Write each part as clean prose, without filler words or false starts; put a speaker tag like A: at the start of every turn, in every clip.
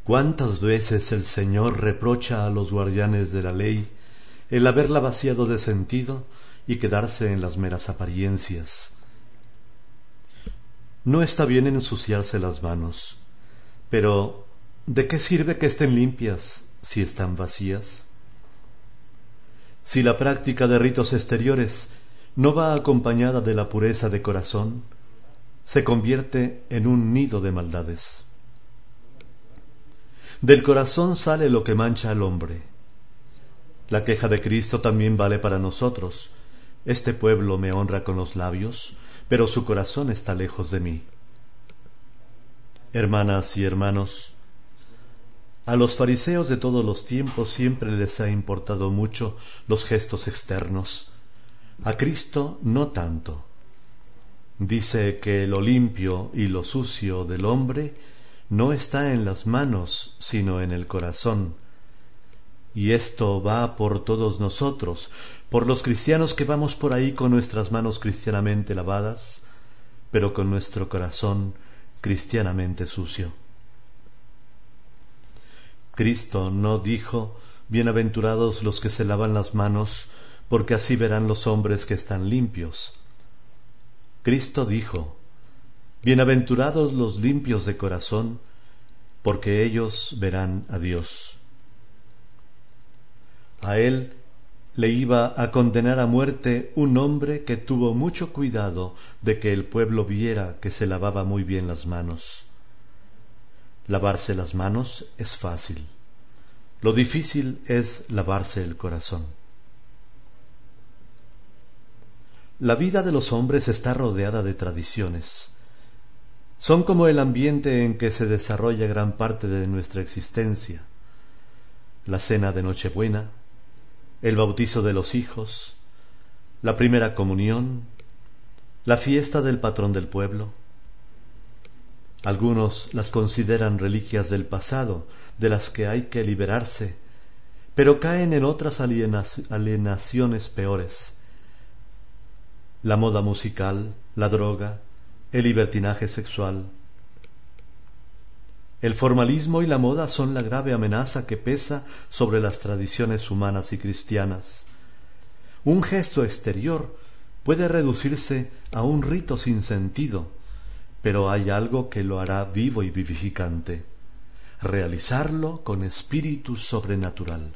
A: ¿Cuántas veces el Señor reprocha a los guardianes de la ley el haberla vaciado de sentido y quedarse en las meras apariencias? No está bien ensuciarse las manos, pero ¿de qué sirve que estén limpias si están vacías? Si la práctica de ritos exteriores no va acompañada de la pureza de corazón, se convierte en un nido de maldades. Del corazón sale lo que mancha al hombre. La queja de Cristo también vale para nosotros. Este pueblo me honra con los labios, pero su corazón está lejos de mí. Hermanas y hermanos, a los fariseos de todos los tiempos siempre les ha importado mucho los gestos externos. A Cristo no tanto. Dice que lo limpio y lo sucio del hombre no está en las manos, sino en el corazón. Y esto va por todos nosotros, por los cristianos que vamos por ahí con nuestras manos cristianamente lavadas, pero con nuestro corazón cristianamente sucio. Cristo no dijo: bienaventurados los que se lavan las manos, porque así verán los hombres que están limpios. Cristo dijo: bienaventurados los limpios de corazón, porque ellos verán a Dios. A él le iba a condenar a muerte un hombre que tuvo mucho cuidado de que el pueblo viera que se lavaba muy bien las manos. Lavarse las manos es fácil. Lo difícil es lavarse el corazón. La vida de los hombres está rodeada de tradiciones. Son como el ambiente en que se desarrolla gran parte de nuestra existencia. La cena de Nochebuena, el bautizo de los hijos, la primera comunión, la fiesta del patrón del pueblo. Algunos las consideran reliquias del pasado, de las que hay que liberarse, pero caen en otras alienaciones peores. La moda musical, la droga, el libertinaje sexual. El formalismo y la moda son la grave amenaza que pesa sobre las tradiciones humanas y cristianas. Un gesto exterior puede reducirse a un rito sin sentido, pero hay algo que lo hará vivo y vivificante: realizarlo con espíritu sobrenatural.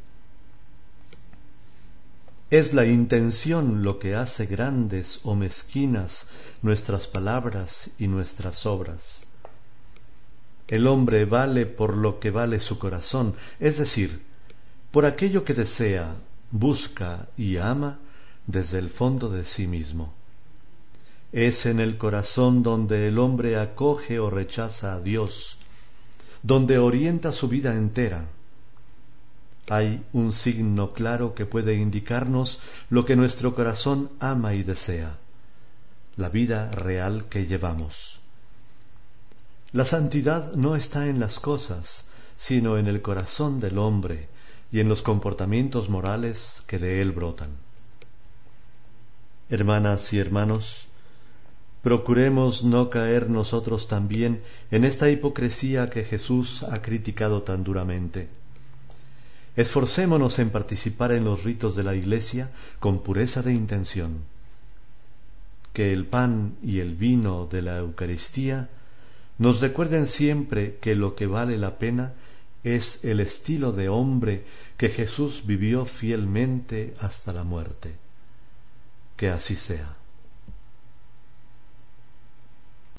A: Es la intención lo que hace grandes o mezquinas nuestras palabras y nuestras obras. El hombre vale por lo que vale su corazón, es decir, por aquello que desea, busca y ama desde el fondo de sí mismo. Es en el corazón donde el hombre acoge o rechaza a Dios, donde orienta su vida entera. Hay un signo claro que puede indicarnos lo que nuestro corazón ama y desea: la vida real que llevamos. La santidad no está en las cosas, sino en el corazón del hombre y en los comportamientos morales que de él brotan. Hermanas y hermanos, procuremos no caer nosotros también en esta hipocresía que Jesús ha criticado tan duramente. Esforcémonos en participar en los ritos de la Iglesia con pureza de intención. Que el pan y el vino de la Eucaristía nos recuerden siempre que lo que vale la pena es el estilo de hombre que Jesús vivió fielmente hasta la muerte. Que así sea.